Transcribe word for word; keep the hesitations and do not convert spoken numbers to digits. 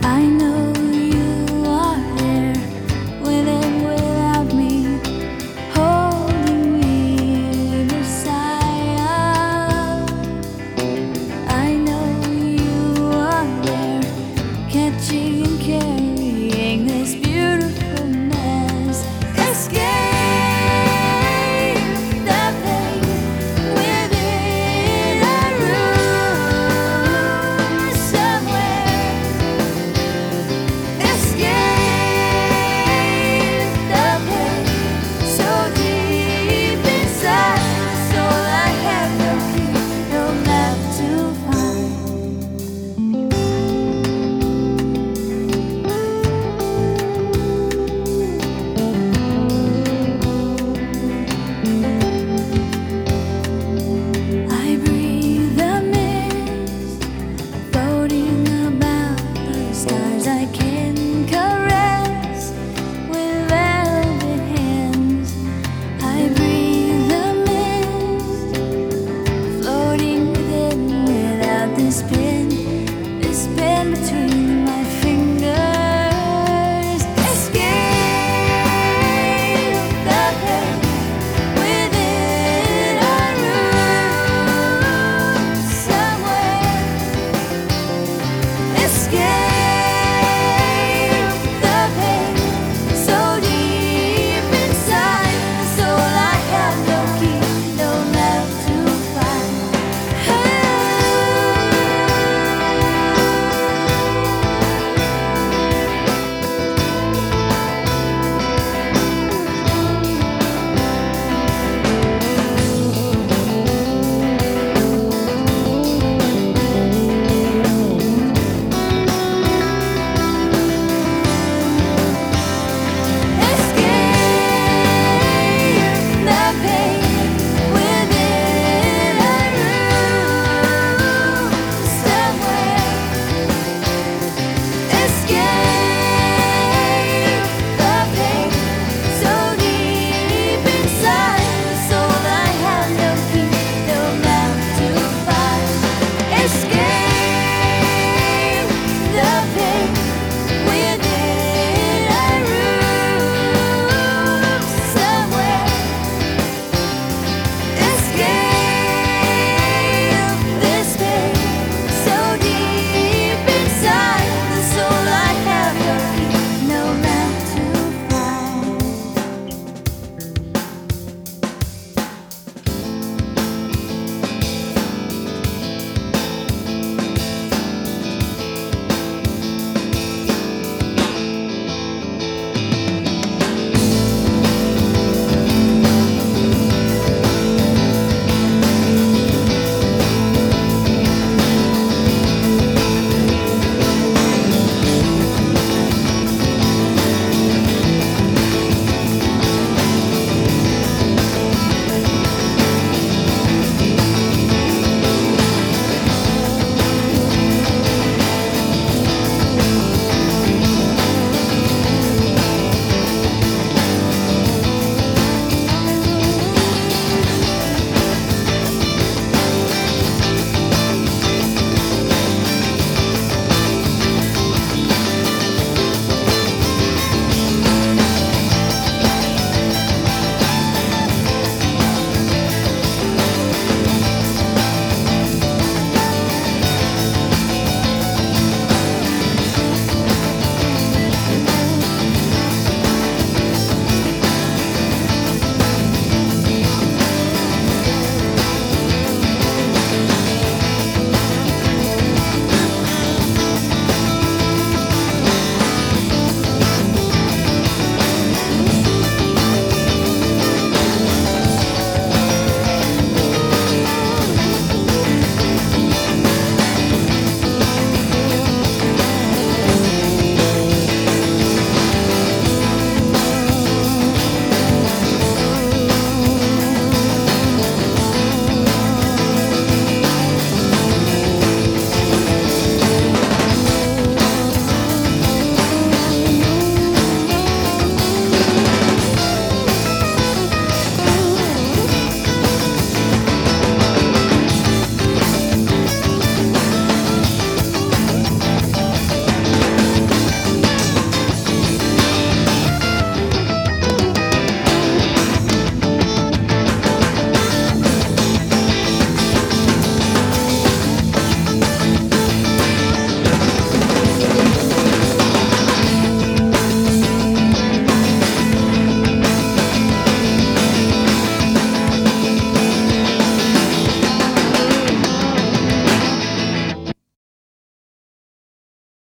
I know you are there, with and without me, holding me beside. I know you are there, catching and carrying this beautiful mess. Escape the pain within a room somewhere. Escape the pain so deep inside. Soul I have no key, no map to find. I breathe the mist, floating about the stars. I can caress with velvet hands. I breathe the mist, floating within, without this pin, this pin between